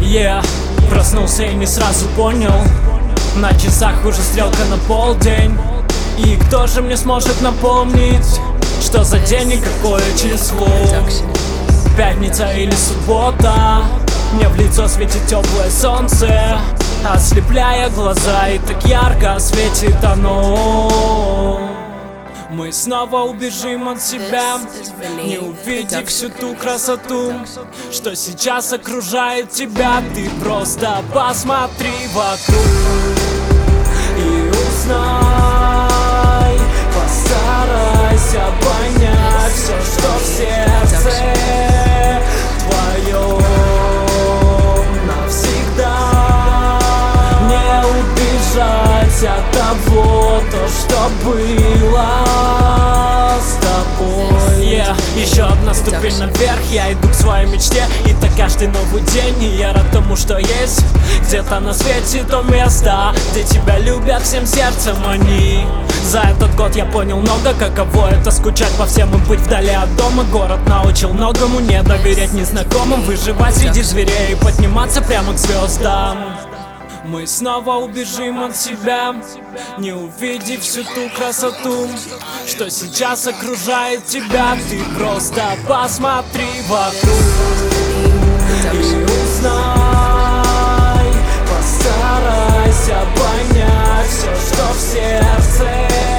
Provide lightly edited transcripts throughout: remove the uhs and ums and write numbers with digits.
Проснулся и не сразу понял, на часах уже стрелка на полдень. И кто же мне сможет напомнить, что за день и какое число? Пятница или суббота? Мне в лицо светит теплое солнце, ослепляя глаза, и так ярко светит оно. Мы снова убежим от себя, не увидев всю ту красоту, что сейчас окружает тебя. Ты просто посмотри вокруг и узнай, постарайся понять все, что в сердце твоем навсегда. Не убежать от того, то, что было с тобой. Еще одна ступень наверх, я иду к своей мечте. И так каждый новый день, и я рад тому, что есть где-то на свете то место, где тебя любят всем сердцем они. За этот год я понял много, каково это скучать по всем и быть вдали от дома. Город научил многому, не доверять незнакомым, выживать среди зверей и подниматься прямо к звездам. Мы снова убежим от себя, не увидев всю ту красоту, что сейчас окружает тебя. Ты просто посмотри вокруг и узнай, постарайся понять все, что в сердце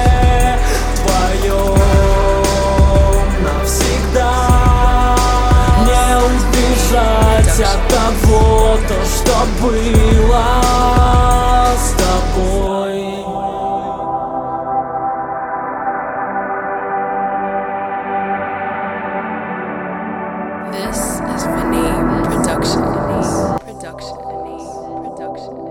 твоем навсегда. Не убежать от того, то, что было с тобой. This is Vinny Production.